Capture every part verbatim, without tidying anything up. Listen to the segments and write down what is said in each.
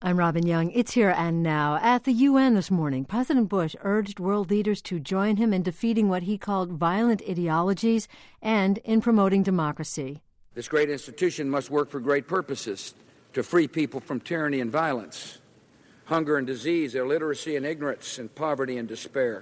I'm Robin Young. It's Here and Now. At the U N this morning, President Bush urged world leaders to join him in defeating what he called violent ideologies and in promoting democracy. This great institution must work for great purposes, to free people from tyranny and violence, hunger and disease, illiteracy and ignorance, and poverty and despair.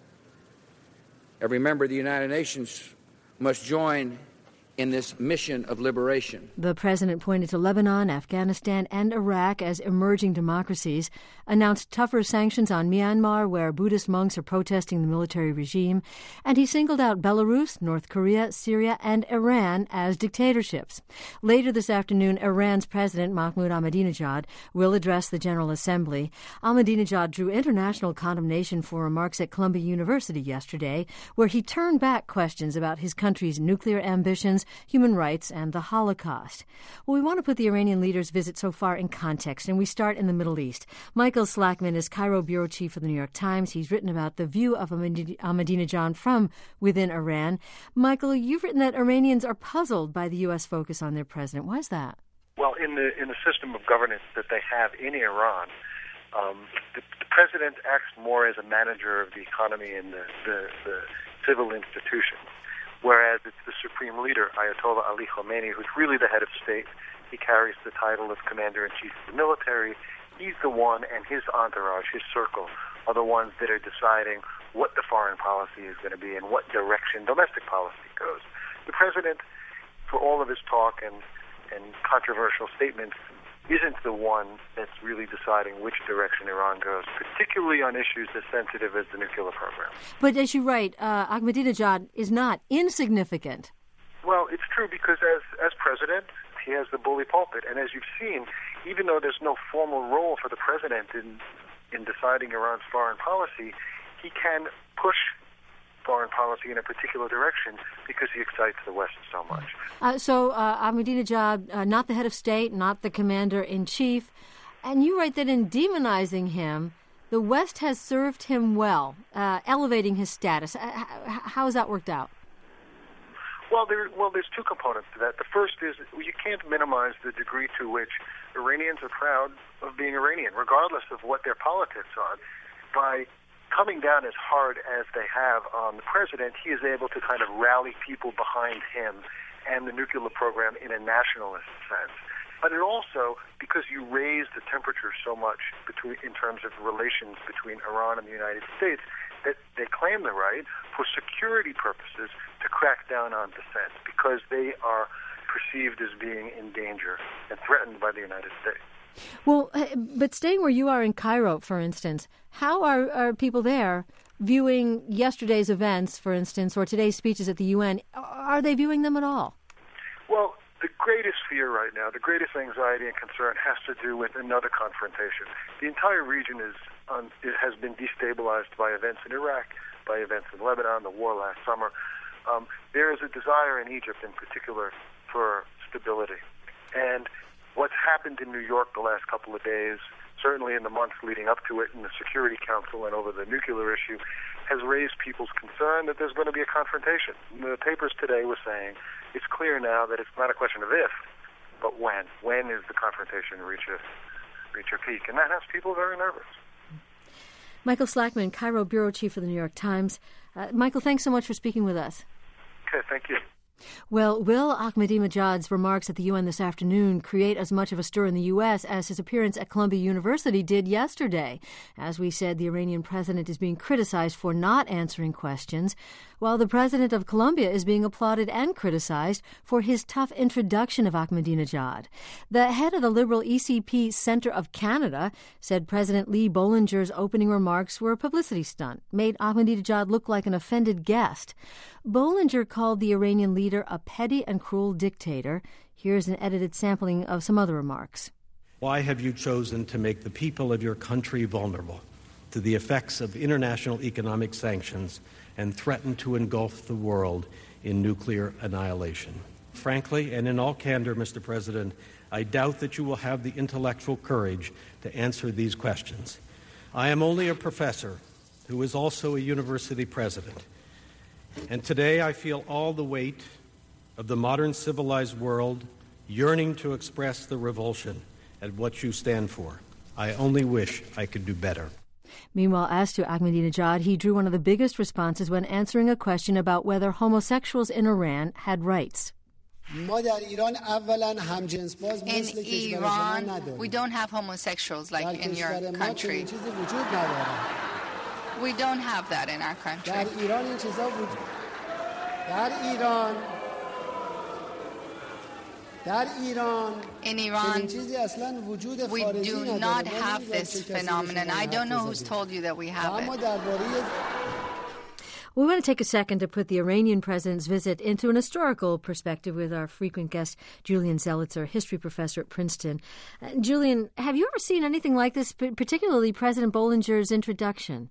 Every member of the United Nations must join in this mission of liberation. The president pointed to Lebanon, Afghanistan, and Iraq as emerging democracies, announced tougher sanctions on Myanmar, where Buddhist monks are protesting the military regime, and he singled out Belarus, North Korea, Syria, and Iran as dictatorships. Later this afternoon, Iran's President Mahmoud Ahmadinejad will address the General Assembly. Ahmadinejad drew international condemnation for remarks at Columbia University yesterday, where he turned back questions about his country's nuclear ambitions, human rights, and the Holocaust. Well, we want to put the Iranian leader's visit so far in context, and we start in the Middle East. Michael Slackman is Cairo bureau chief for the New York Times. He's written about the view of Ahmadinejad from within Iran. Michael, you've written that Iranians are puzzled by the U S focus on their president. Why is that? Well, in the in the system of governance that they have in Iran, um, the, the president acts more as a manager of the economy and the, the, the civil institutions, whereas it's the supreme leader, Ayatollah Ali Khamenei, who's really the head of state. He carries the title of commander-in-chief of the military. He's the one, and his entourage, his circle, are the ones that are deciding what the foreign policy is going to be and what direction domestic policy goes. The president, for all of his talk and, and controversial statements, isn't the one that's really deciding which direction Iran goes, particularly on issues as sensitive as the nuclear program. But as you write, uh, Ahmadinejad is not insignificant. Well, it's true because as as president, he has the bully pulpit. And as you've seen, even though there's no formal role for the president in, in deciding Iran's foreign policy, he can push foreign policy in a particular direction because he excites the West so much. Uh, so uh, Ahmadinejad, uh, not the head of state, not the commander-in-chief, and you write that in demonizing him, the West has served him well, uh, elevating his status. Uh, how has that worked out? Well, there, well, there's two components to that. The first is you can't minimize the degree to which Iranians are proud of being Iranian, regardless of what their politics are. By coming down as hard as they have on the president, he is able to kind of rally people behind him and the nuclear program in a nationalist sense. But it also, because you raise the temperature so much between, in terms of relations between Iran and the United States, that they claim the right, for security purposes, to crack down on dissent because they are perceived as being in danger and threatened by the United States. Well, but staying where you are in Cairo, for instance, how are, are people there viewing yesterday's events, for instance, or today's speeches at the U N? Are they viewing them at all? Well, the greatest fear right now, the greatest anxiety and concern has to do with another confrontation. The entire region is um, it has been destabilized by events in Iraq, by events in Lebanon, the war last summer. Um, there is a desire in Egypt in particular for stability. And what's happened in New York the last couple of days, certainly in the months leading up to it in the Security Council and over the nuclear issue, has raised people's concern that there's going to be a confrontation. The papers today were saying it's clear now that it's not a question of if, but when. When is the confrontation reach a, reach a peak? And that has people very nervous. Michael Slackman, Cairo bureau chief for the New York Times. Uh, Michael, thanks so much for speaking with us. Okay, thank you. Well, will Ahmadinejad's remarks at the U N this afternoon create as much of a stir in the U S as his appearance at Columbia University did yesterday? As we said, the Iranian president is being criticized for not answering questions, while the president of Columbia is being applauded and criticized for his tough introduction of Ahmadinejad. The head of the liberal E C P Center of Canada said President Lee Bollinger's opening remarks were a publicity stunt, made Ahmadinejad look like an offended guest. Bollinger called the Iranian leader a petty and cruel dictator. Here's an edited sampling of some other remarks. Why have you chosen to make the people of your country vulnerable to the effects of international economic sanctions and threaten to engulf the world in nuclear annihilation? Frankly, and in all candor, Mister President, I doubt that you will have the intellectual courage to answer these questions. I am only a professor who is also a university president. And today I feel all the weight of the modern civilized world yearning to express the revulsion at what you stand for. I only wish I could do better. Meanwhile, as to Ahmadinejad, he drew one of the biggest responses when answering a question about whether homosexuals in Iran had rights. In Iran, we don't have homosexuals like in your country. We don't have that in our country. In Iran, we do not have this phenomenon. I don't know who's told you that we have it. We want to take a second to put the Iranian president's visit into an historical perspective with our frequent guest, Julian Zelizer, history professor at Princeton. Uh, Julian, have you ever seen anything like this, particularly President Bollinger's introduction?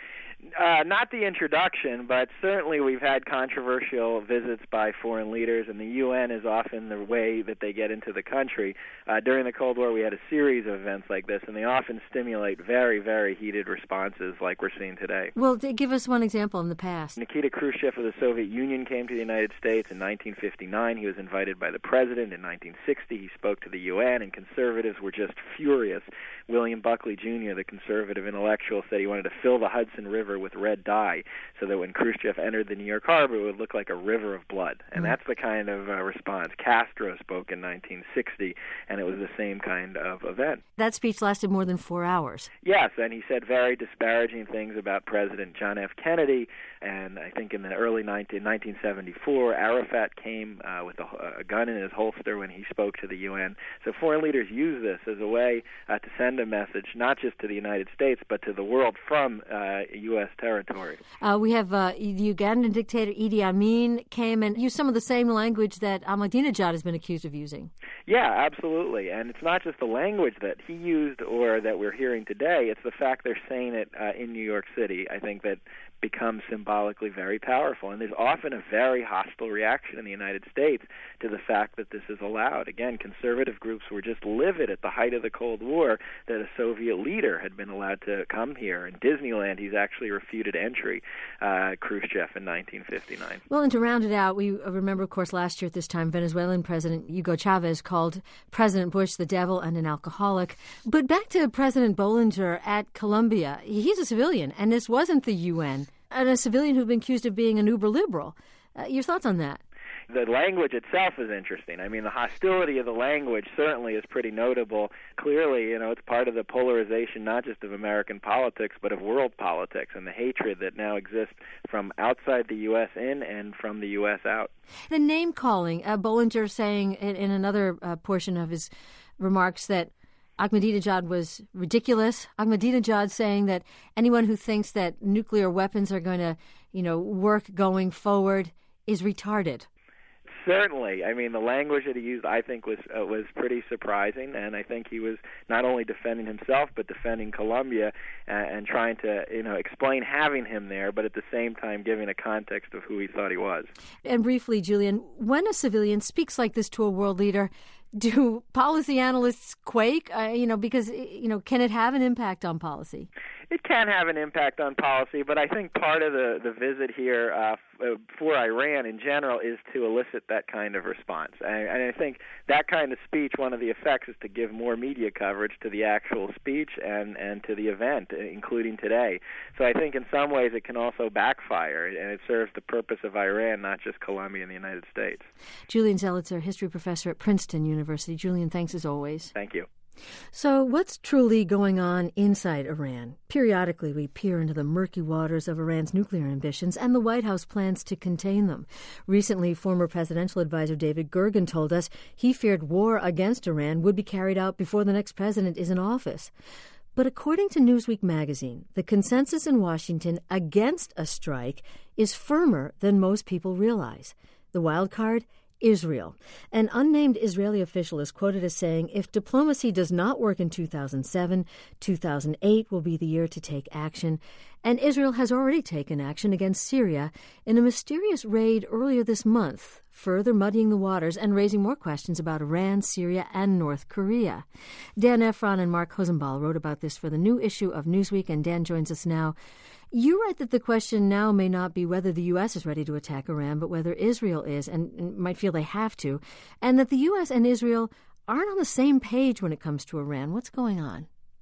Uh, not the introduction, but certainly we've had controversial visits by foreign leaders, and the U N is often the way that they get into the country. Uh, during the Cold War, we had a series of events like this, and they often stimulate very, very heated responses like we're seeing today. Well, give us one example in the past. Nikita Khrushchev of the Soviet Union came to the United States in nineteen fifty-nine. He was invited by the president in nineteen sixty. He spoke to the U N, and conservatives were just furious. William Buckley Junior, the conservative intellectual, said he wanted to fill the Hudson River with red dye so that when Khrushchev entered the New York harbor, it would look like a river of blood. And mm. that's the kind of uh, response. Castro spoke in nineteen sixty, and it was the same kind of event. That speech lasted more than four hours. Yes, and he said very disparaging things about President John F. Kennedy. And I think in the early nineteen, nineteen seventy-four, Arafat came uh, with a, a gun in his holster when he spoke to the U N. So foreign leaders use this as a way uh, to send a message, not just to the United States, but to the world from uh, U S territory. Uh, we have uh, the Ugandan dictator Idi Amin came and used some of the same language that Ahmadinejad has been accused of using. Yeah, absolutely. And it's not just the language that he used or that we're hearing today. It's the fact they're saying it uh, in New York City. I think that becomes symbolically very powerful. And there's often a very hostile reaction in the United States to the fact that this is allowed. Again, conservative groups were just livid at the height of the Cold War that a Soviet leader had been allowed to come here. In Disneyland, he's actually refuted entry, uh, Khrushchev, in nineteen fifty-nine. Well, and to round it out, we remember, of course, last year at this time, Venezuelan President Hugo Chavez called President Bush the devil and an alcoholic. But back to President Bollinger at Columbia. He's a civilian, and this wasn't the U N. And a civilian who'd been accused of being an uber-liberal. Uh, your thoughts on that? The language itself is interesting. I mean, the hostility of the language certainly is pretty notable. Clearly, you know, it's part of the polarization not just of American politics, but of world politics and the hatred that now exists from outside the U S in and from the U S out. The name-calling, uh, Bollinger saying in, in another uh, portion of his remarks that Ahmadinejad was ridiculous. Ahmadinejad saying that anyone who thinks that nuclear weapons are going to, you know, work going forward is retarded. Certainly. I mean, the language that he used, I think, was uh, was pretty surprising, and I think he was not only defending himself, but defending Colombia uh, and trying to, you know, explain having him there, but at the same time giving a context of who he thought he was. And briefly, Julian, when a civilian speaks like this to a world leader, do policy analysts quake? Uh, you know, because, you know, can it have an impact on policy? It can have an impact on policy, but I think part of the, the visit here uh, f- for Iran in general is to elicit that kind of response. And, and I think that kind of speech, one of the effects is to give more media coverage to the actual speech and, and to the event, including today. So I think in some ways it can also backfire, and it serves the purpose of Iran, not just Colombia and the United States. Julian Zelizer, history professor at Princeton University. Julian, thanks as always. Thank you. So what's truly going on inside Iran? Periodically, we peer into the murky waters of Iran's nuclear ambitions and the White House plans to contain them. Recently, former presidential advisor David Gergen told us he feared war against Iran would be carried out before the next president is in office. But according to Newsweek magazine, the consensus in Washington against a strike is firmer than most people realize. The wild card? Israel. An unnamed Israeli official is quoted as saying, if diplomacy does not work in two thousand seven, two thousand eight will be the year to take action. And Israel has already taken action against Syria in a mysterious raid earlier this month, further muddying the waters and raising more questions about Iran, Syria, and North Korea. Dan Efron and Mark Hosenbaum wrote about this for the new issue of Newsweek, and Dan joins us now. You write that the question now may not be whether the U S is ready to attack Iran, but whether Israel is and might feel they have to, and that the U S and Israel aren't on the same page when it comes to Iran. What's going on?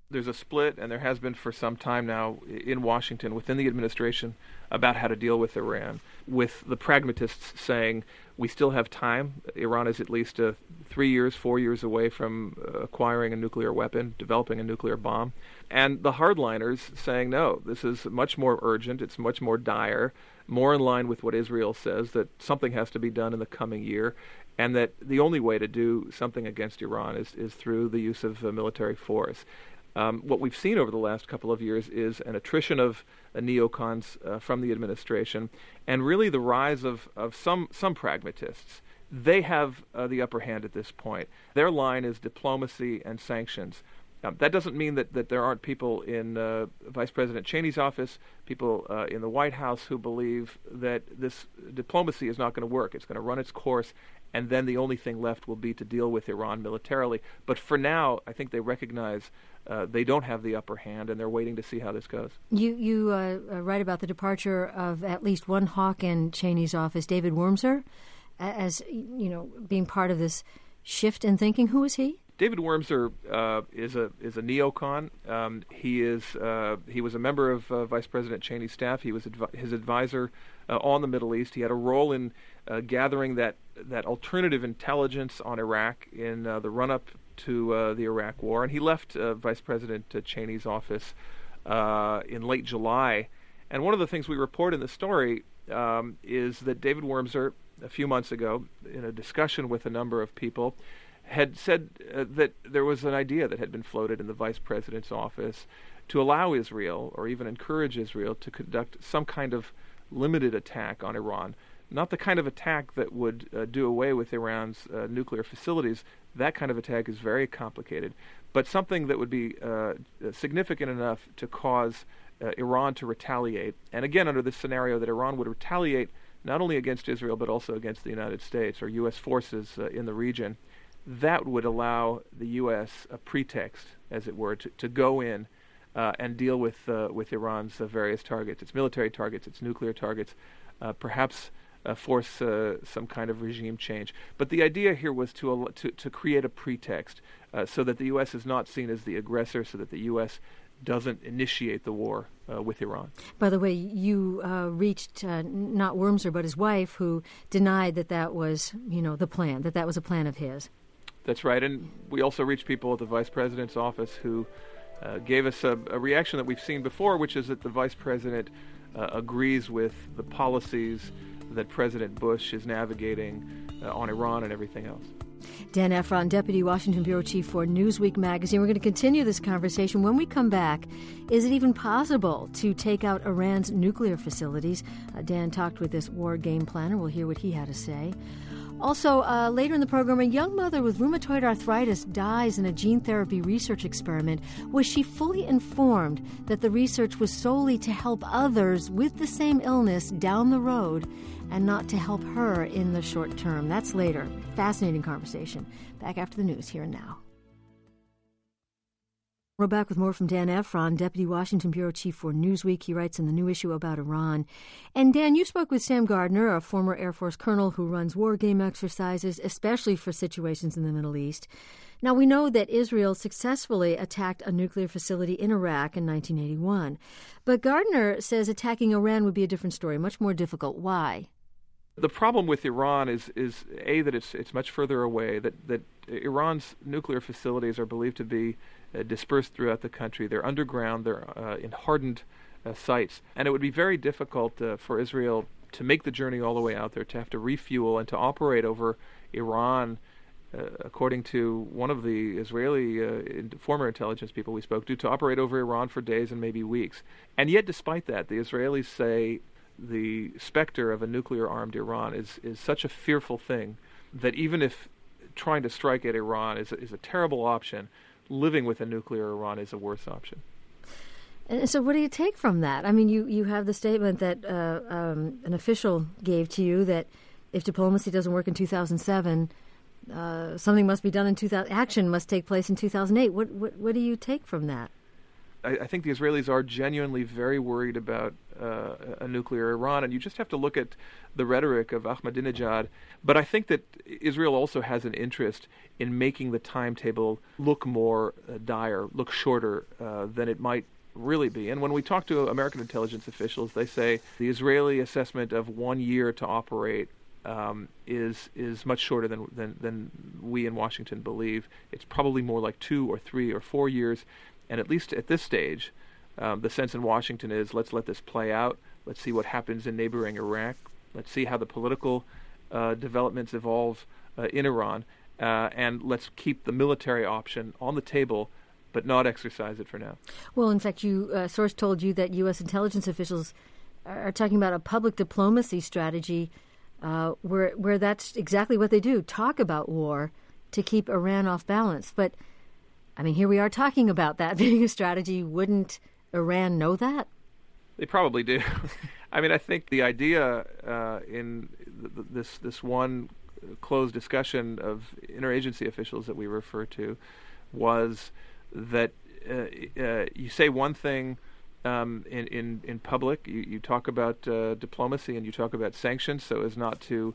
There's a split, and there has been for some time now in Washington, within the administration, about how to deal with Iran, with the pragmatists saying we still have time. Iran is at least uh, three years, four years away from uh, acquiring a nuclear weapon, developing a nuclear bomb. And the hardliners saying, no, this is much more urgent, it's much more dire, more in line with what Israel says, that something has to be done in the coming year, and that the only way to do something against Iran is, is through the use of uh, military force. Um, what we've seen over the last couple of years is an attrition of uh, neocons uh, from the administration, and really the rise of, of some, some pragmatists. They have uh, the upper hand at this point. Their line is diplomacy and sanctions. Um, that doesn't mean that, that there aren't people in uh, Vice President Cheney's office, people uh, in the White House who believe that this diplomacy is not going to work. It's going to run its course, and then the only thing left will be to deal with Iran militarily. But for now, I think they recognize uh, they don't have the upper hand, and they're waiting to see how this goes. You you uh, write about the departure of at least one hawk in Cheney's office, David Wurmser, as you know, being part of this shift in thinking. Who is he? David Wurmser uh, is a is a neocon. Um, he is uh, he was a member of uh, Vice President Cheney's staff. He was advi- his advisor uh, on the Middle East. He had a role in uh, gathering that that alternative intelligence on Iraq in uh, the run-up to uh, the Iraq War, and he left uh, Vice President uh, Cheney's office uh, in late July. And one of the things we report in the story um, is that David Wurmser, a few months ago, in a discussion with a number of people, had said uh, that there was an idea that had been floated in the vice president's office to allow Israel, or even encourage Israel, to conduct some kind of limited attack on Iran. Not the kind of attack that would uh, do away with Iran's uh, nuclear facilities. That kind of attack is very complicated. But something that would be uh, significant enough to cause uh, Iran to retaliate. And again, under this scenario that Iran would retaliate not only against Israel, but also against the United States or U S forces uh, in the region. That would allow the U S a pretext, as it were, to, to go in uh, and deal with uh, with Iran's uh, various targets, its military targets, its nuclear targets, uh, perhaps uh, force uh, some kind of regime change. But the idea here was to al- to, to create a pretext uh, so that the U S is not seen as the aggressor, so that the U S doesn't initiate the war uh, with Iran. By the way, you uh, reached uh, not Wurmser, but his wife, who denied that that was, you know, the plan, that that was a plan of his. That's right, and we also reached people at the Vice President's office who uh, gave us a, a reaction that we've seen before, which is that the Vice President uh, agrees with the policies that President Bush is navigating uh, on Iran and everything else. Dan Ephron, Deputy Washington Bureau Chief for Newsweek magazine. We're going to continue this conversation when we come back. Is it even possible to take out Iran's nuclear facilities? Uh, Dan talked with this war game planner. We'll hear what he had to say. Also, uh, later in the program, a young mother with rheumatoid arthritis dies in a gene therapy research experiment. Was she fully informed that the research was solely to help others with the same illness down the road and not to help her in the short term? That's later. Fascinating conversation. Back after the news, here and now. We're back with more from Dan Ephron, Deputy Washington Bureau Chief for Newsweek. He writes in the new issue about Iran. And Dan, you spoke with Sam Gardner, a former Air Force colonel who runs war game exercises, especially for situations in the Middle East. Now, we know that Israel successfully attacked a nuclear facility in Iraq in nineteen eighty-one. But Gardner says attacking Iran would be a different story, much more difficult. Why? The problem with Iran is, is A, that it's it's much further away, that, that Iran's nuclear facilities are believed to be uh, dispersed throughout the country. They're underground, they're uh, in hardened uh, sites, and it would be very difficult uh, for Israel to make the journey all the way out there, to have to refuel and to operate over Iran. Uh, according to one of the Israeli uh, in, former intelligence people we spoke to, to operate over Iran for days and maybe weeks. And yet, despite that, the Israelis say the specter of a nuclear-armed Iran is, is such a fearful thing that even if trying to strike at Iran is, is a terrible option, living with a nuclear Iran is a worse option. And so what do you take from that? I mean, you, you have the statement that uh, um, an official gave to you that if diplomacy doesn't work in two thousand seven, uh, something must be done in two thousand. Action must take place in two thousand eight. What, what, what do you take from that? I, I think the Israelis are genuinely very worried about uh, a nuclear Iran, and you just have to look at the rhetoric of Ahmadinejad. But I think that Israel also has an interest in making the timetable look more uh, dire, look shorter uh, than it might really be. And when we talk to American intelligence officials, they say the Israeli assessment of one year to operate um, is is much shorter than, than than we in Washington believe. It's probably more like two or three or four years. And at least at this stage, um, the sense in Washington is let's let this play out. Let's see what happens in neighboring Iraq. Let's see how the political uh, developments evolve uh, in Iran. Uh, and let's keep the military option on the table, but not exercise it for now. Well, in fact, you uh, source told you that U S intelligence officials are, are talking about a public diplomacy strategy uh, where where that's exactly what they do, talk about war to keep Iran off balance. But, I mean, here we are talking about that being a strategy. Wouldn't Iran know that? They probably do. I mean, I think the idea uh, in th- this this one closed discussion of interagency officials that we refer to was that uh, uh, you say one thing um, in, in, in public, you, you talk about uh, diplomacy and you talk about sanctions so as not to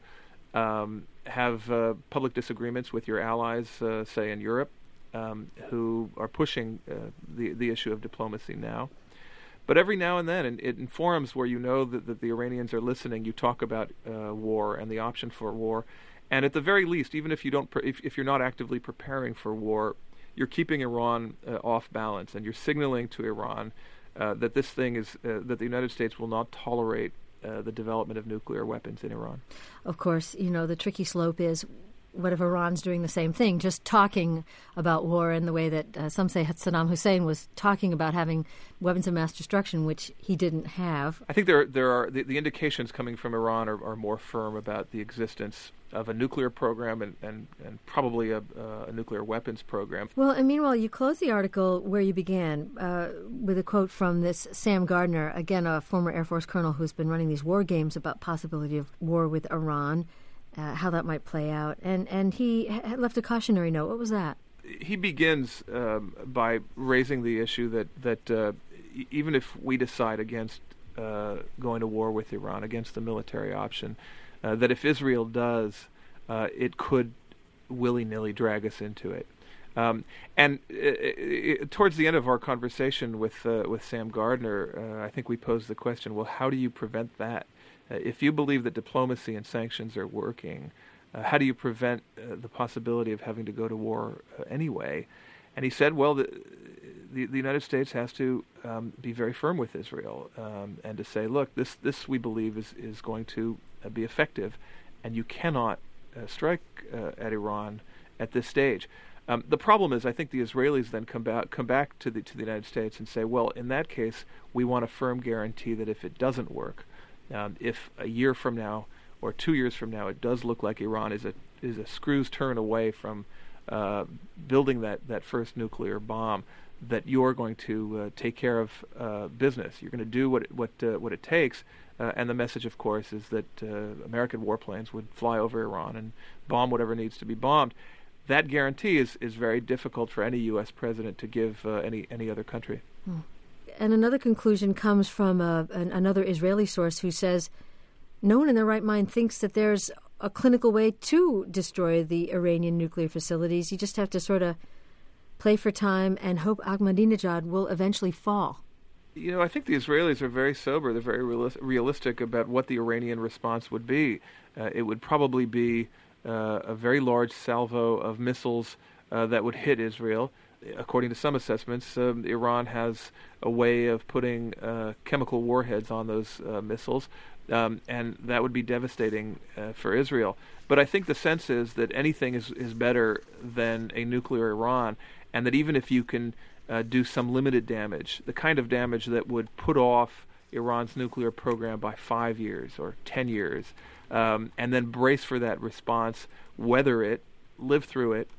um, have uh, public disagreements with your allies, uh, say in Europe, um, who are pushing uh, the, the issue of diplomacy now. But every now and then, in, in forums where you know that, that the Iranians are listening, you talk about uh, war and the option for war. And at the very least, even if you don't, pre- if, if you're not actively preparing for war, you're keeping Iran uh, off balance, and you're signaling to Iran uh, that this thing is uh, that the United States will not tolerate uh, the development of nuclear weapons in Iran. Of course, you know the tricky slope is, what if Iran's doing the same thing, just talking about war in the way that uh, some say Saddam Hussein was talking about having weapons of mass destruction, which he didn't have. I think there there are the, the indications coming from Iran are, are more firm about the existence of a nuclear program and, and, and probably a, uh, a nuclear weapons program. Well, and meanwhile, you close the article where you began uh, with a quote from this Sam Gardner, again, a former Air Force colonel who's been running these war games about possibility of war with Iran, uh, how that might play out. And, and he had left a cautionary note. What was that? He begins um, by raising the issue that, that uh, e- even if we decide against uh, going to war with Iran, against the military option, Uh, that if Israel does, uh, it could willy-nilly drag us into it. Um, and it, it, towards the end of our conversation with uh, with Sam Gardner, uh, I think we posed the question, well, how do you prevent that? Uh, if you believe that diplomacy and sanctions are working, uh, how do you prevent uh, the possibility of having to go to war uh, anyway? And he said, well, the, the, the United States has to um, be very firm with Israel um, and to say, look, this, this we believe is, is going to uh, be effective, and you cannot uh, strike uh, at Iran at this stage. Um, the problem is, I think the Israelis then come back, come back to the to the United States and say, well, in that case, we want a firm guarantee that if it doesn't work, um, if a year from now or two years from now it does look like Iran is a is a screw's turn away from uh, building that, that first nuclear bomb, that you're going to uh, take care of uh, business. You're going to do what what uh, what it takes. Uh, and the message, of course, is that uh, American warplanes would fly over Iran and bomb whatever needs to be bombed. That guarantee is, is very difficult for any U S president to give uh, any any other country. Hmm. And another conclusion comes from a, an, another Israeli source who says no one in their right mind thinks that there's a clinical way to destroy the Iranian nuclear facilities. You just have to sort of play for time and hope Ahmadinejad will eventually fall. You know, I think the Israelis are very sober. They're very realis- realistic about what the Iranian response would be. Uh, it would probably be uh, a very large salvo of missiles uh, that would hit Israel. According to some assessments, um, Iran has a way of putting uh, chemical warheads on those uh, missiles, um, and that would be devastating uh, for Israel. But I think the sense is that anything is, is better than a nuclear Iran, and that even if you can uh, do some limited damage, the kind of damage that would put off Iran's nuclear program by five years or ten years, um, and then brace for that response, weather it, live through it,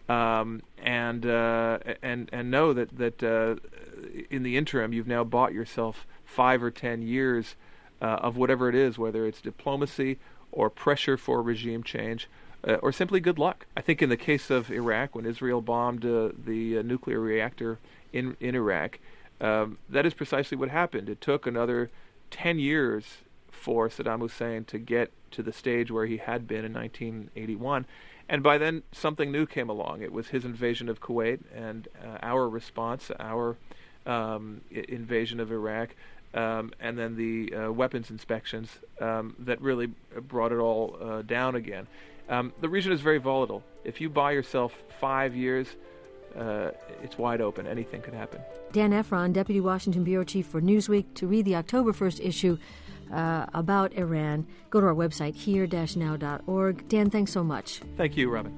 Um, and uh, and and know that that uh, in the interim you've now bought yourself five or ten years uh, of whatever it is, whether it's diplomacy or pressure for regime change, uh, or simply good luck. I think in the case of Iraq, when Israel bombed uh, the uh, nuclear reactor in in Iraq, Um, that is precisely what happened. It took another ten years for Saddam Hussein to get to the stage where he had been in nineteen eighty-one. And by then, something new came along. It was his invasion of Kuwait and uh, our response, our um, I- invasion of Iraq, um, and then the uh, weapons inspections um, that really brought it all uh, down again. Um, the region is very volatile. If you buy yourself five years, uh, it's wide open. Anything could happen. Dan Efron, Deputy Washington Bureau Chief for Newsweek. To read the October first issue uh, about Iran, go to our website, here dash now dot org. Dan, thanks so much. Thank you, Robin.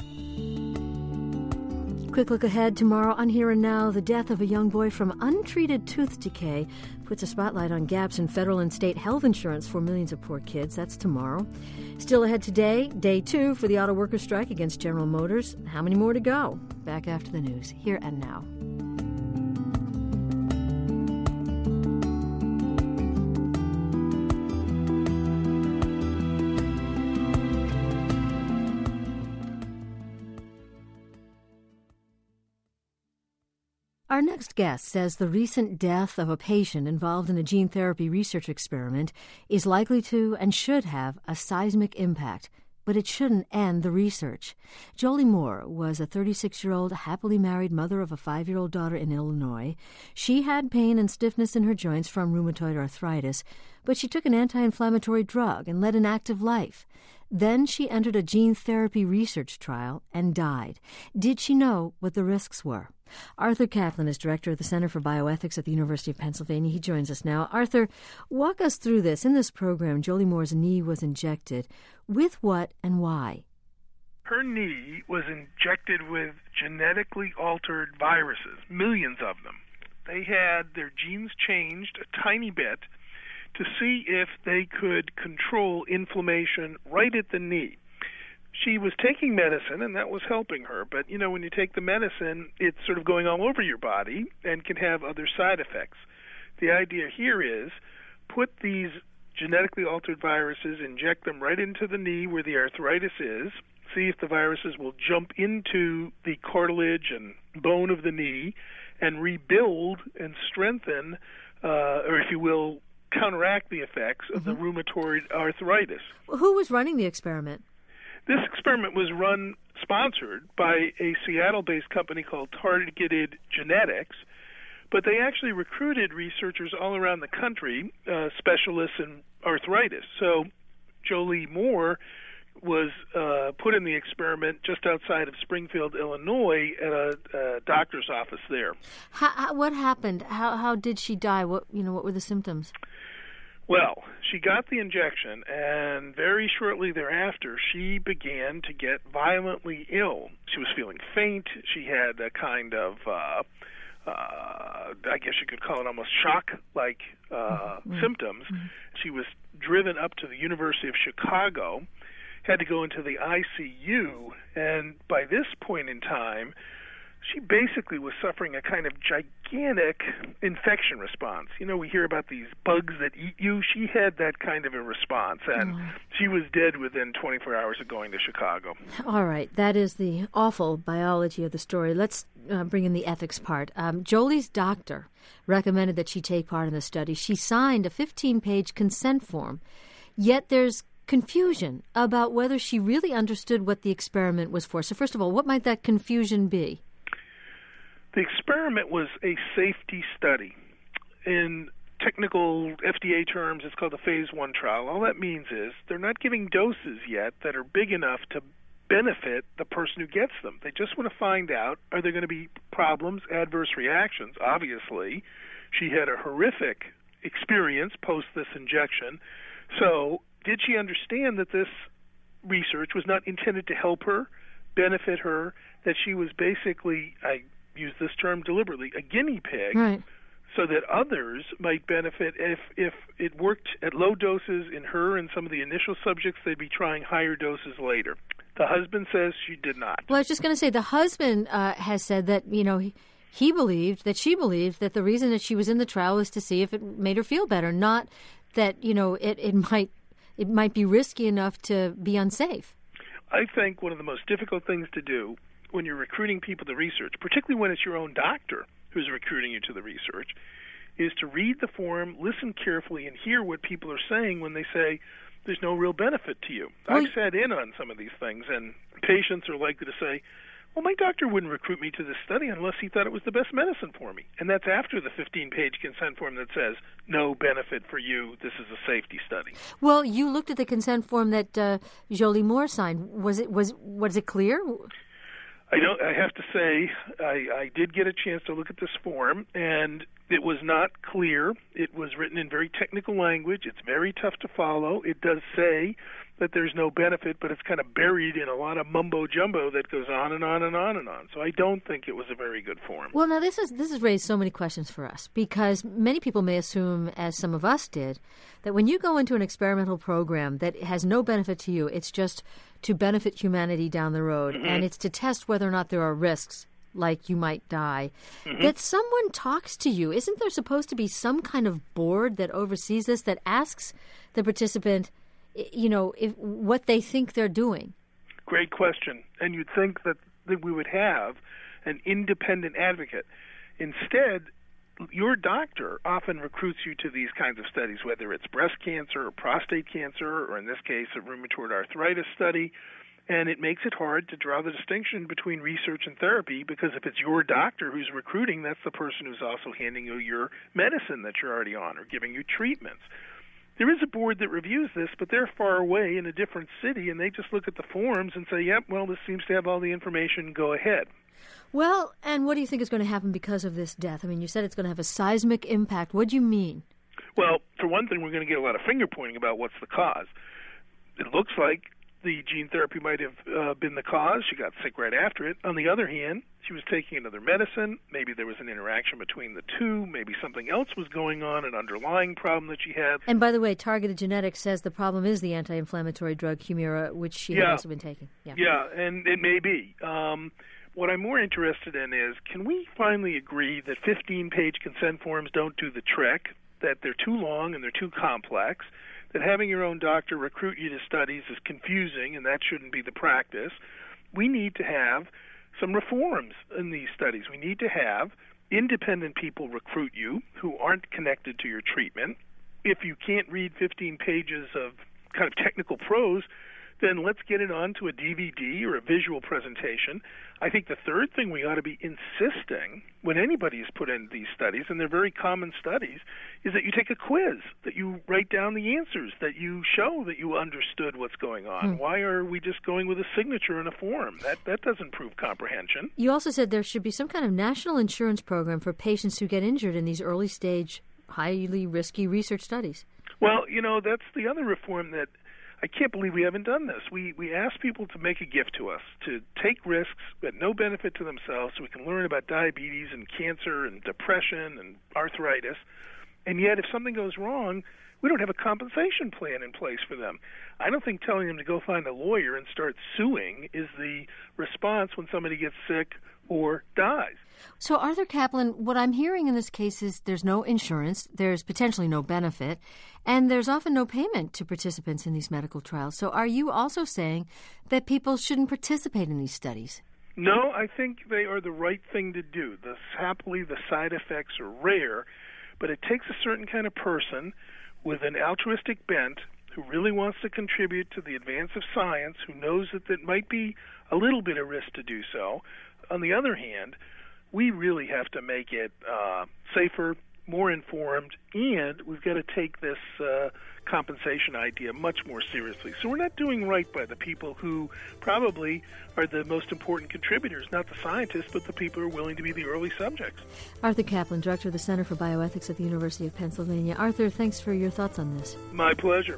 Quick look ahead tomorrow on Here and Now. The death of a young boy from untreated tooth decay puts a spotlight on gaps in federal and state health insurance for millions of poor kids. That's tomorrow. Still ahead today, day two for the auto workers' strike against General Motors. How many more to go? Back after the news. Here and Now. Our next guest says the recent death of a patient involved in a gene therapy research experiment is likely to and should have a seismic impact, but it shouldn't end the research. Jolie Moore was a thirty-six-year-old happily married mother of a five-year-old daughter in Illinois. She had pain and stiffness in her joints from rheumatoid arthritis, but she took an anti-inflammatory drug and led an active life. Then she entered a gene therapy research trial and died. Did she know what the risks were? Arthur Caplan is director of the Center for Bioethics at the University of Pennsylvania. He joins us now. Arthur, walk us through this. In this program, Jolie Moore's knee was injected. With what and why? Her knee was injected with genetically altered viruses, millions of them. They had their genes changed a tiny bit to see if they could control inflammation right at the knee. She was taking medicine, and that was helping her. But, you know, when you take the medicine, it's sort of going all over your body and can have other side effects. The idea here is put these genetically altered viruses, inject them right into the knee where the arthritis is, see if the viruses will jump into the cartilage and bone of the knee and rebuild and strengthen, uh, or if you will, counteract the effects of mm-hmm. the rheumatoid arthritis. Who was running the experiment? This experiment was run, sponsored by a Seattle-based company called Targeted Genetics, but they actually recruited researchers all around the country, uh, specialists in arthritis. So Jolie Moore was uh, put in the experiment just outside of Springfield, Illinois, at a, a doctor's office there. How, how, what happened? How how did she die? What you know? What were the symptoms? Well, she got the injection, and very shortly thereafter, she began to get violently ill. She was feeling faint. She had a kind of, uh, uh, I guess you could call it almost shock-like uh, mm-hmm. symptoms. Mm-hmm. She was driven up to the University of Chicago, had to go into the I C U, and by this point in time, she basically was suffering a kind of gigantic infection response. You know, we hear about these bugs that eat you. She had that kind of a response, and mm. she was dead within twenty-four hours of going to Chicago. All right. That is the awful biology of the story. Let's uh, bring in the ethics part. Um, Jolie's doctor recommended that she take part in the study. She signed a fifteen-page consent form, yet there's confusion about whether she really understood what the experiment was for. So first of all, what might that confusion be? The experiment was a safety study. In technical F D A terms, it's called a phase one trial. All that means is they're not giving doses yet that are big enough to benefit the person who gets them. They just want to find out, are there going to be problems, adverse reactions? Obviously, she had a horrific experience post this injection. So did she understand that this research was not intended to help her, benefit her, that she was basically, I use this term deliberately, a guinea pig, right, so that others might benefit if if it worked at low doses in her and some of the initial subjects, they'd be trying higher doses later. The husband says she did not. Well, I was just going to say, the husband uh, has said that, you know, he, he believed, that she believed that the reason that she was in the trial was to see if it made her feel better, not that, you know, it, it might it might be risky enough to be unsafe. I think one of the most difficult things to do when you're recruiting people to research, particularly when it's your own doctor who's recruiting you to the research, is to read the form, listen carefully, and hear what people are saying when they say there's no real benefit to you. Well, I've sat in on some of these things, and patients are likely to say, well, my doctor wouldn't recruit me to this study unless he thought it was the best medicine for me. And that's after the fifteen-page consent form that says, no benefit for you, this is a safety study. Well, you looked at the consent form that uh, Jolie Moore signed. Was it was was it clear? I don't. I have to say, I, I did get a chance to look at this form, and it was not clear. It was written in very technical language. It's very tough to follow. It does say that there's no benefit, but it's kind of buried in a lot of mumbo-jumbo that goes on and on and on and on. So I don't think it was a very good form. Well, now this is this has raised so many questions for us, because many people may assume, as some of us did, that when you go into an experimental program that has no benefit to you, it's just to benefit humanity down the road, mm-hmm. and it's to test whether or not there are risks, like you might die, mm-hmm. that someone talks to you. Isn't there supposed to be some kind of board that oversees this, that asks the participant, you know, if, what they think they're doing? Great question. And you'd think that, that we would have an independent advocate. Instead, your doctor often recruits you to these kinds of studies, whether it's breast cancer or prostate cancer, or in this case, a rheumatoid arthritis study. And it makes it hard to draw the distinction between research and therapy, because if it's your doctor who's recruiting, that's the person who's also handing you your medicine that you're already on or giving you treatments. There is a board that reviews this, but they're far away in a different city, and they just look at the forms and say, yep, well, this seems to have all the information, go ahead. Well, and what do you think is going to happen because of this death? I mean, you said it's going to have a seismic impact. What do you mean? Well, for one thing, we're going to get a lot of finger-pointing about what's the cause. It looks like the gene therapy might have uh, been the cause. She got sick right after it. On the other hand, she was taking another medicine. Maybe there was an interaction between the two. Maybe something else was going on, an underlying problem that she had. And by the way, Targeted Genetics says the problem is the anti-inflammatory drug Humira, which she yeah. had also been taking. Yeah, yeah, and it may be. Um, what I'm more interested in is, can we finally agree that fifteen-page consent forms don't do the trick, that they're too long and they're too complex, that having your own doctor recruit you to studies is confusing, and that shouldn't be the practice? We need to have some reforms in these studies. We need to have independent people recruit you who aren't connected to your treatment. If you can't read fifteen pages of kind of technical prose, then let's get it onto a D V D or a visual presentation. I think the third thing we ought to be insisting when anybody is put into these studies, and they're very common studies, is that you take a quiz, that you write down the answers, that you show that you understood what's going on. Hmm. Why are we just going with a signature in a form? That that doesn't prove comprehension. You also said there should be some kind of national insurance program for patients who get injured in these early stage, highly risky research studies. Well, you know, that's the other reform that I can't believe we haven't done this. We we ask people to make a gift to us, to take risks at no benefit to themselves, so we can learn about diabetes and cancer and depression and arthritis. And yet, if something goes wrong, we don't have a compensation plan in place for them. I don't think telling them to go find a lawyer and start suing is the response when somebody gets sick or dies. So, Arthur Caplan, what I'm hearing in this case is there's no insurance, there's potentially no benefit, and there's often no payment to participants in these medical trials. So are you also saying that people shouldn't participate in these studies? No, I think they are the right thing to do. The, happily, the side effects are rare, but it takes a certain kind of person with an altruistic bent who really wants to contribute to the advance of science, who knows that it might be a little bit of risk to do so. On the other hand, we really have to make it uh, safer, more informed, and we've got to take this uh, compensation idea much more seriously. So we're not doing right by the people who probably are the most important contributors, not the scientists, but the people who are willing to be the early subjects. Arthur Caplan, Director of the Center for Bioethics at the University of Pennsylvania. Arthur, thanks for your thoughts on this. My pleasure.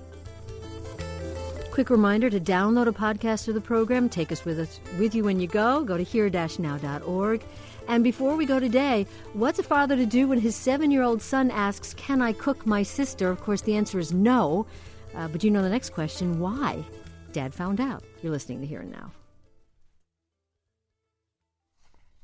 Quick reminder to download a podcast of the program. Take us with us with you when you go. Go to here dash now dot org. And before we go today, what's a father to do when his seven-year-old son asks, can I cook my sister? Of course, the answer is no. Uh, but you know the next question, why? Dad found out. You're listening to Here and Now.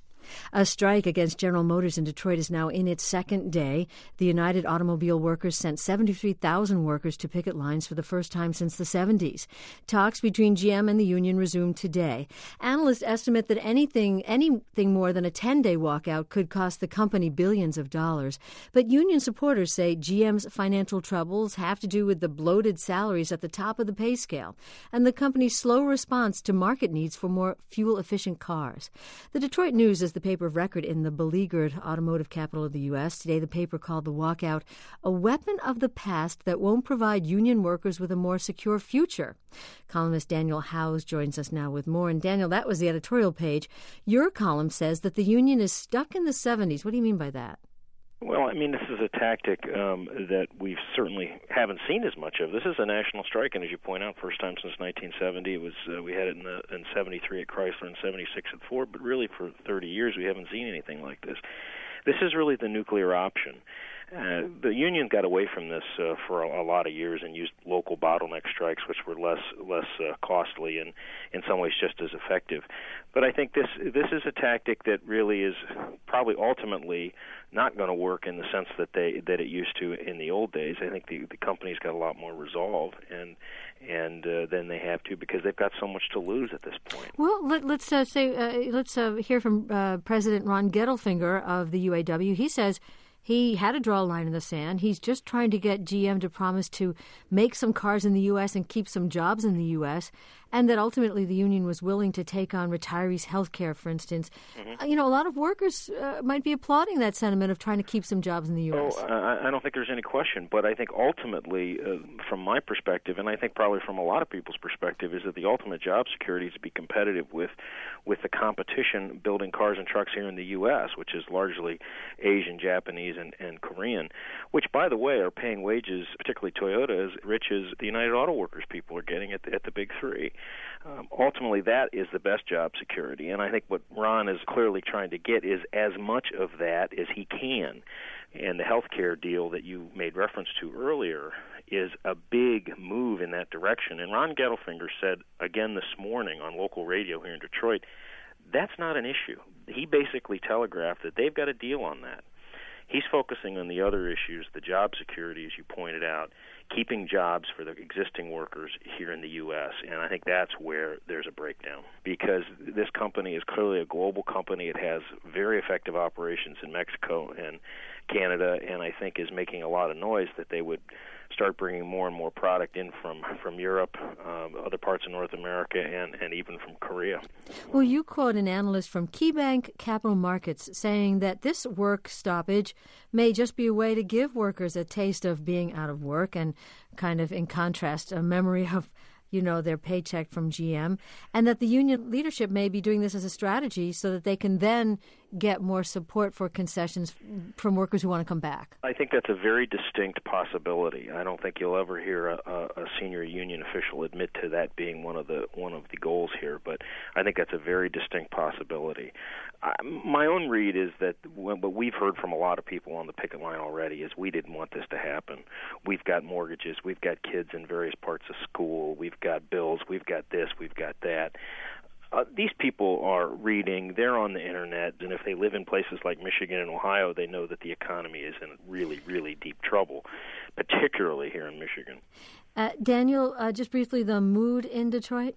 A strike against General Motors in Detroit is now in its second day. The United Automobile Workers sent seventy-three thousand workers to picket lines for the first time since the seventies. Talks between G M and the union resumed today. Analysts estimate that anything, anything more than a ten-day walkout could cost the company billions of dollars. But union supporters say G M's financial troubles have to do with the bloated salaries at the top of the pay scale and the company's slow response to market needs for more fuel-efficient cars. The Detroit News is the paper of record in the beleaguered automotive capital of the U S. Today, the paper called the walkout a weapon of the past that won't provide union workers with a more secure future. Columnist Daniel Howes joins us now with more. And Daniel, that was the editorial page. Your column says that the union is stuck in the seventies. What do you mean by that? Well, I mean, this is a tactic um, that we certainly haven't seen as much of. This is a national strike, and as you point out, first time since nineteen seventy. It was uh, we had it in, the, in seventy-three at Chrysler and seventy-six at Ford, but really for thirty years we haven't seen anything like this. This is really the nuclear option. Uh, the union got away from this uh, for a, a lot of years and used local bottleneck strikes, which were less less uh, costly and in some ways just as effective. But I think this this is a tactic that really is probably ultimately not going to work in the sense that they that it used to in the old days. I think the the company's got a lot more resolve and and uh, than they have to because they've got so much to lose at this point. Well, let, let's uh, say uh, let's uh, hear from uh, President Ron Gettelfinger of the U A W. He says he had to draw a line in the sand. He's just trying to get G M to promise to make some cars in the U S and keep some jobs in the U S, and that ultimately the union was willing to take on retirees' health care, for instance. Mm-hmm. You know, a lot of workers uh, might be applauding that sentiment of trying to keep some jobs in the U S. Oh, I, I don't think there's any question, but I think ultimately, uh, from my perspective, and I think probably from a lot of people's perspective, is that the ultimate job security is to be competitive with, with the competition building cars and trucks here in the U S, which is largely Asian, Japanese, and, and Korean, which, by the way, are paying wages, particularly Toyota, as rich as the United Auto Workers people are getting at the, at the big three. Um, ultimately, that is the best job security, and I think what Ron is clearly trying to get is as much of that as he can. And the health care deal that you made reference to earlier is a big move in that direction. And Ron Gettelfinger said again this morning on local radio here in Detroit, that's not an issue. He basically telegraphed that they've got a deal on that. He's focusing on the other issues, the job security, as you pointed out, keeping jobs for the existing workers here in the U S, and I think that's where there's a breakdown because this company is clearly a global company. It has very effective operations in Mexico and Canada, and I think is making a lot of noise that they would start bringing more and more product in from, from Europe, um, other parts of North America, and, and even from Korea. Well, you quote an analyst from KeyBank Capital Markets saying that this work stoppage may just be a way to give workers a taste of being out of work and kind of, in contrast, a memory of, you know, their paycheck from G M, and that the union leadership may be doing this as a strategy so that they can then get more support for concessions from workers who want to come back. I think that's a very distinct possibility. I don't think you'll ever hear a, a, a senior union official admit to that being one of the one of the goals here, but I think that's a very distinct possibility. I, my own read is that what we've heard from a lot of people on the picket line already is we didn't want this to happen. We've got mortgages, we've got kids in various parts of school, we've got bills, we've got this, we've got that. Uh, these people are reading, they're on the internet, and if they live in places like Michigan and Ohio, they know that the economy is in really, really deep trouble, particularly here in Michigan. Uh, Daniel, uh, just briefly, the mood in Detroit?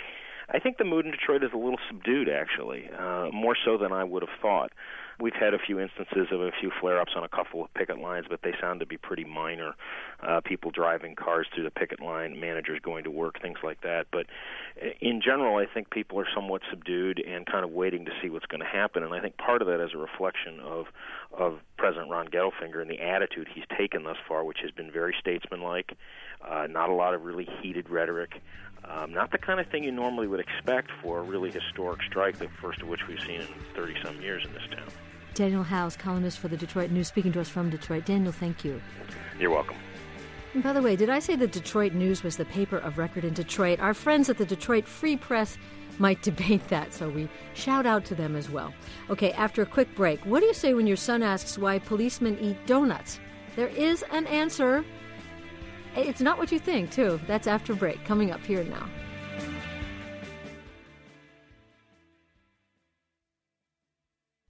I think the mood in Detroit is a little subdued, actually, uh, more so than I would have thought. We've had a few instances of a few flare-ups on a couple of picket lines, but they sound to be pretty minor. Uh, people driving cars through the picket line, managers going to work, things like that. But in general, I think people are somewhat subdued and kind of waiting to see what's going to happen. And I think part of that is a reflection of of President Ron Gettelfinger and the attitude he's taken thus far, which has been very statesmanlike, uh, not a lot of really heated rhetoric. Um, not the kind of thing you normally would expect for a really historic strike, the first of which we've seen in thirty-some years in this town. Daniel Howes, columnist for the Detroit News, speaking to us from Detroit. Daniel, thank you. You're welcome. And by the way, did I say the Detroit News was the paper of record in Detroit? Our friends at the Detroit Free Press might debate that, so we shout out to them as well. Okay, after a quick break, what do you say when your son asks why policemen eat donuts? There is an answer. It's not what you think, too. That's after break, coming up here now.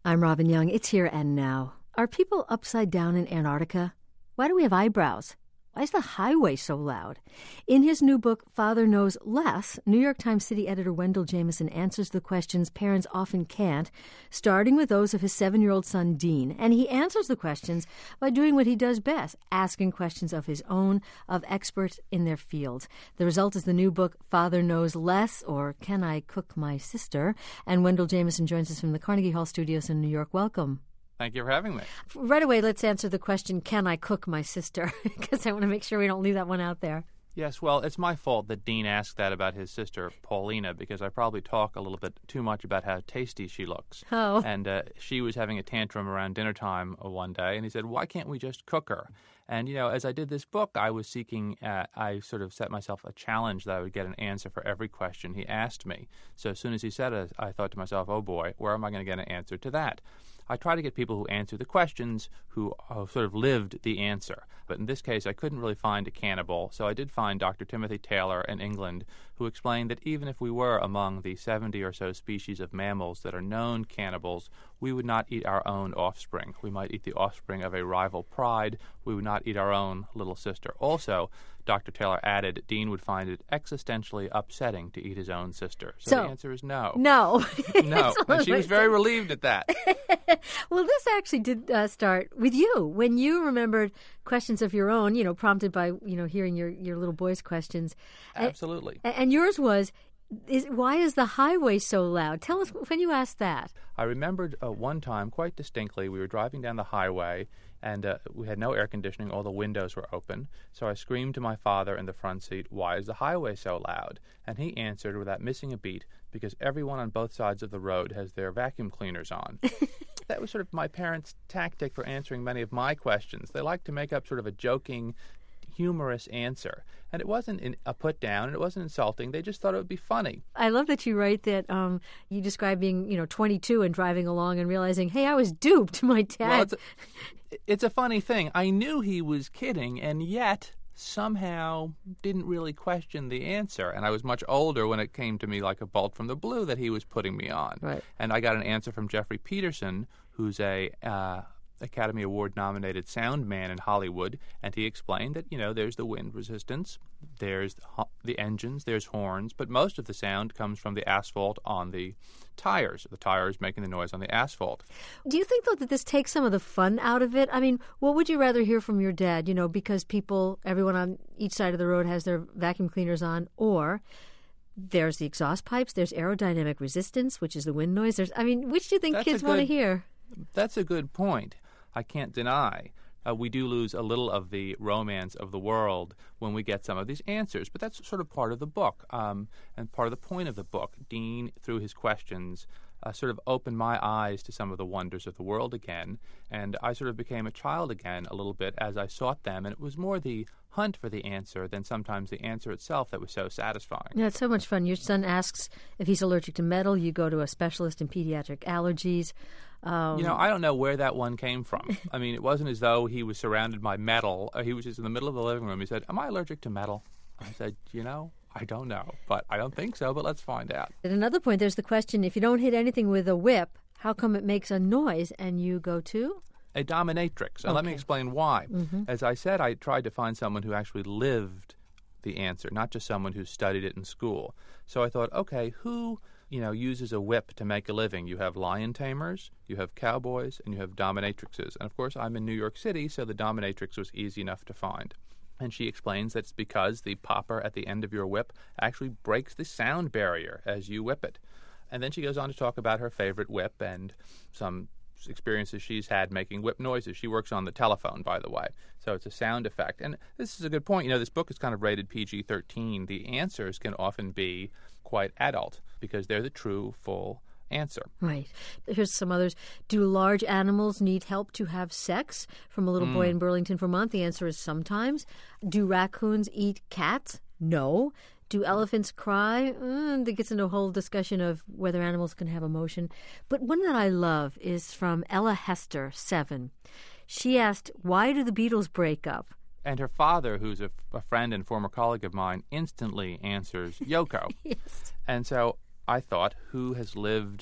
I'm Robin Young. It's Here and Now. Are people upside down in Antarctica? Why do we have eyebrows? Why is the highway so loud? In his new book, Father Knows Less, New York Times City editor Wendell Jamison answers the questions parents often can't, starting with those of his seven-year-old son, Dean. And he answers the questions by doing what he does best, asking questions of his own, of experts in their fields. The result is the new book, Father Knows Less, or Can I Cook My Sister? And Wendell Jamison joins us from the Carnegie Hall studios in New York. Welcome. Thank you for having me. Right away, let's answer the question, can I cook my sister? Because I want to make sure we don't leave that one out there. Yes, well, it's my fault that Dean asked that about his sister, Paulina, because I probably talk a little bit too much about how tasty she looks. Oh. And uh, she was having a tantrum around dinner time one day, and he said, why can't we just cook her? And, you know, as I did this book, I was seeking, uh, I sort of set myself a challenge that I would get an answer for every question he asked me. So as soon as he said it, I thought to myself, oh boy, where am I going to get an answer to that? I try to get people who answer the questions who uh, sort of lived the answer. But in this case, I couldn't really find a cannibal, so I did find Doctor Timothy Taylor in England, who explained that even if we were among the seventy or so species of mammals that are known cannibals, we would not eat our own offspring. We might eat the offspring of a rival pride. We would not eat our own little sister. Also, Doctor Taylor added, Dean would find it existentially upsetting to eat his own sister. So, so the answer is no. No. No. And she was very relieved at that. Well, this actually did uh, start with you when you remembered questions of your own, you know, prompted by, you know, hearing your, your little boy's questions. Absolutely. And, and yours was, is, why is the highway so loud? Tell us when you asked that. I remembered uh, one time quite distinctly, we were driving down the highway, and uh, we had no air conditioning. All the windows were open. So I screamed to my father in the front seat, why is the highway so loud? And he answered without missing a beat, because everyone on both sides of the road has their vacuum cleaners on. That was sort of my parents' tactic for answering many of my questions. They liked to make up sort of a joking, humorous answer. And it wasn't in a put down, and it wasn't insulting. They just thought it would be funny. I love that you write that um, you describe being, you know, twenty-two and driving along and realizing, hey, I was duped. My dad. Well, it's, a, it's a funny thing. I knew he was kidding, and yet somehow didn't really question the answer. And I was much older when it came to me like a bolt from the blue that he was putting me on. Right. And I got an answer from Jeffrey Peterson, who's a uh, Academy Award-nominated sound man in Hollywood, and he explained that, you know, there's the wind resistance, there's the engines, there's horns, but most of the sound comes from the asphalt on the tires, the tires making the noise on the asphalt. Do you think, though, that this takes some of the fun out of it? I mean, what would you rather hear from your dad, you know, because people, everyone on each side of the road has their vacuum cleaners on, or there's the exhaust pipes, there's aerodynamic resistance, which is the wind noise. There's, I mean, which do you think That's kids good, want to hear? That's a good point. I can't deny. Uh, we do lose a little of the romance of the world when we get some of these answers, but that's sort of part of the book um, and part of the point of the book. Dean, through his questions, uh, sort of opened my eyes to some of the wonders of the world again, and I sort of became a child again a little bit as I sought them, and it was more the hunt for the answer than sometimes the answer itself that was so satisfying. Yeah, it's so much fun. Your son asks if he's allergic to metal. You go to a specialist in pediatric allergies. Um, you know, I don't know where that one came from. I mean, it wasn't as though he was surrounded by metal. He was just in the middle of the living room. He said, am I allergic to metal? I said, you know, I don't know, but I don't think so, but let's find out. At another point, there's the question, if you don't hit anything with a whip, how come it makes a noise? And you go to? A dominatrix. And okay. Let me explain why. Mm-hmm. As I said, I tried to find someone who actually lived the answer, not just someone who studied it in school. So I thought, okay, who, you know, uses a whip to make a living? You have lion tamers, you have cowboys, and you have dominatrixes. And of course, I'm in New York City, so the dominatrix was easy enough to find. And she explains that it's because the popper at the end of your whip actually breaks the sound barrier as you whip it. And then she goes on to talk about her favorite whip and some experiences she's had making whip noises. She works on the telephone, by the way, so it's a sound effect. And this is a good point. You know, this book is kind of rated P G thirteen. The answers can often be quite adult because they're the true, full answer. Right. Here's some others. Do large animals need help to have sex? From a little mm. boy in Burlington, Vermont. The answer is sometimes. Do raccoons eat cats? No. Do elephants cry? Mm, that gets into a whole discussion of whether animals can have emotion. But one that I love is from Ella Hester, seven. She asked, why do the Beatles break up? And her father, who's a, a friend and former colleague of mine, instantly answers Yoko. Yes. And so I thought, who has lived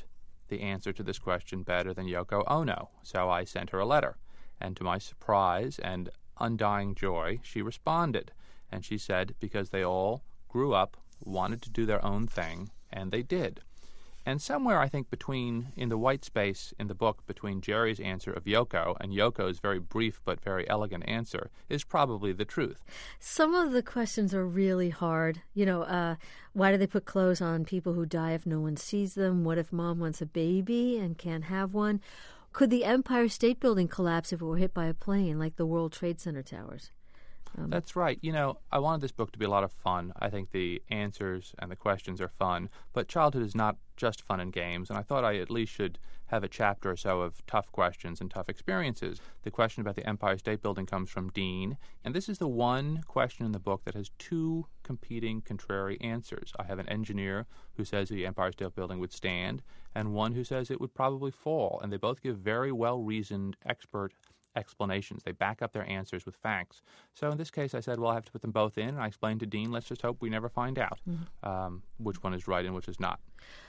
the answer to this question better than Yoko Ono, so I sent her a letter. And to my surprise and undying joy, she responded. And she said, because they all grew up, wanted to do their own thing, and they did. And somewhere, I think, between, in the white space in the book, between Jerry's answer of Yoko and Yoko's very brief but very elegant answer, is probably the truth. Some of the questions are really hard. You know, uh, why do they put clothes on people who die if no one sees them? What if mom wants a baby and can't have one? Could the Empire State Building collapse if it were hit by a plane, like the World Trade Center towers? Um, That's right. You know, I wanted this book to be a lot of fun. I think the answers and the questions are fun, but childhood is not just fun and games, and I thought I at least should have a chapter or so of tough questions and tough experiences. The question about the Empire State Building comes from Dean, and this is the one question in the book that has two competing, contrary answers. I have an engineer who says the Empire State Building would stand, and one who says it would probably fall, and they both give very well-reasoned, expert explanations. They back up their answers with facts. So in this case, I said, well, I have to put them both in, and I explained to Dean, let's just hope we never find out mm-hmm. um, which one is right and which is not.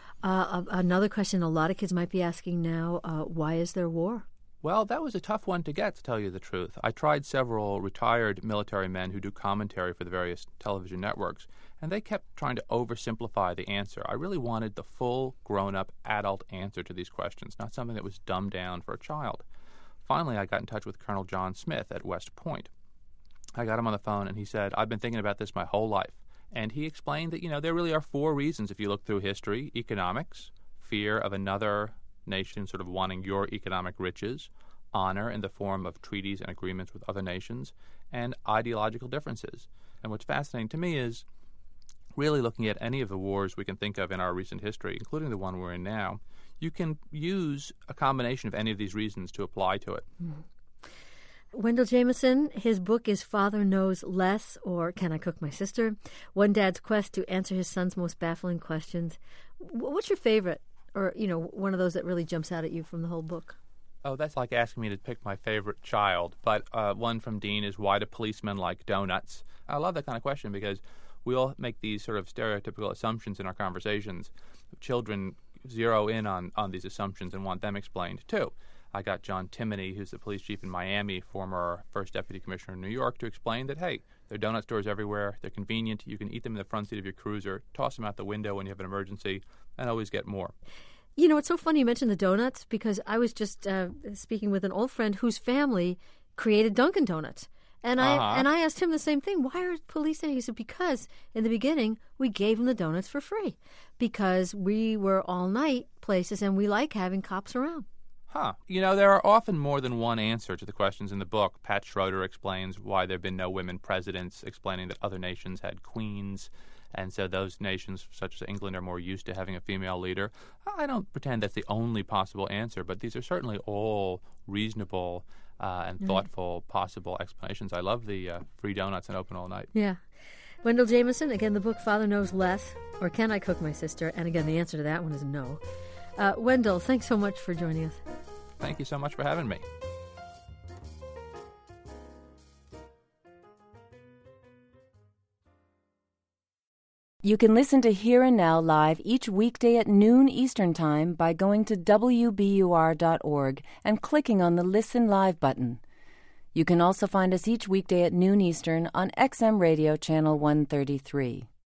Uh, another question a lot of kids might be asking now, uh, why is there war? Well, that was a tough one to get, to tell you the truth. I tried several retired military men who do commentary for the various television networks, and they kept trying to oversimplify the answer. I really wanted the full, grown-up, adult answer to these questions, not something that was dumbed down for a child. Finally, I got in touch with Colonel John Smith at West Point. I got him on the phone, and he said, I've been thinking about this my whole life. And he explained that, you know, there really are four reasons if you look through history: economics, fear of another nation sort of wanting your economic riches, honor in the form of treaties and agreements with other nations, and ideological differences. And what's fascinating to me is really looking at any of the wars we can think of in our recent history, including the one we're in now, you can use a combination of any of these reasons to apply to it. Mm. Wendell Jamison, his book is Father Knows Less, or Can I Cook My Sister? One Dad's Quest to Answer His Son's Most Baffling Questions. What's your favorite, or, you know, one of those that really jumps out at you from the whole book? Oh, that's like asking me to pick my favorite child. But uh, one from Dean is, why do policemen like donuts? I love that kind of question because we all make these sort of stereotypical assumptions in our conversations. Children zero in on, on these assumptions and want them explained, too. I got John Timoney, who's the police chief in Miami, former first deputy commissioner in New York, to explain that, hey, there are donut stores everywhere. They're convenient. You can eat them in the front seat of your cruiser, toss them out the window when you have an emergency, and always get more. You know, it's so funny you mentioned the donuts because I was just uh, speaking with an old friend whose family created Dunkin' Donuts. And I uh-huh. and I asked him the same thing. Why are police saying? He said, because in the beginning, we gave them the donuts for free because we were all-night places and we like having cops around. Huh. You know, there are often more than one answer to the questions in the book. Pat Schroeder explains why there have been no women presidents, explaining that other nations had queens, and so those nations, such as England, are more used to having a female leader. I don't pretend that's the only possible answer, but these are certainly all reasonable uh, and thoughtful mm. possible explanations. I love the uh, free donuts and open all night. Yeah. Wendell Jamison, again, the book Father Knows Less, or Can I Cook My Sister? And again, the answer to that one is no. Uh, Wendell, thanks so much for joining us. Thank you so much for having me. You can listen to Here and Now live each weekday at noon Eastern Time by going to W B U R dot org and clicking on the Listen Live button. You can also find us each weekday at noon Eastern on X M Radio Channel one thirty-three.